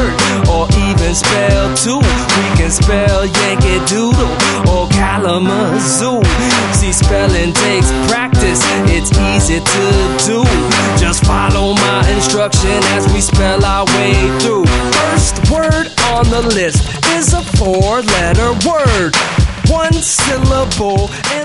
word, or even spell two. We can spell Yankee Doodle or Kalamazoo. See, spelling takes practice, it's easy to do. Just follow my instruction as we spell our way through. First word on the list is a 4-letter word, one syllable.